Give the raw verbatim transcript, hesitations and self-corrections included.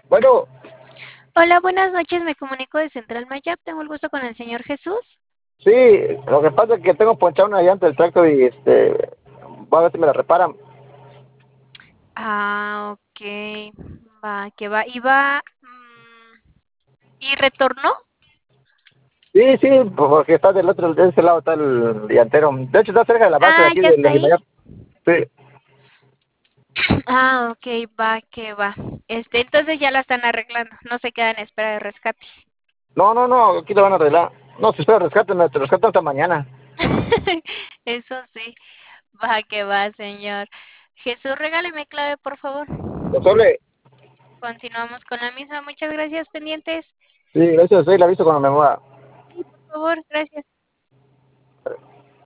Bueno, Hola, buenas noches. Me comunico de Central Mayap. Tengo el gusto con el señor Jesús. sí, lo que pasa es que tengo ponchado una llanta del tractor y este, voy a ver si me la reparan. Ah, ok. Va, que va. ¿Y va? mm, ¿Y retornó? Sí, sí, porque está del otro, de ese lado está el llantero. De hecho, está cerca de la base de Ah, aquí ya de, está de ahí. Jimayap. Sí. Ah, ok, va, que va. Este, entonces ya la están arreglando. No se queda en espera de rescate. No, no, no, aquí lo van a arreglar. No, si espero rescate, me te rescatan hasta mañana. Eso sí. Va, que va, señor. Jesús, regáleme clave, por favor. Pues sobre, Continuamos con la misma. Muchas gracias, pendientes. sí, gracias, sí, le aviso cuando me mueva. Sí, por favor, gracias.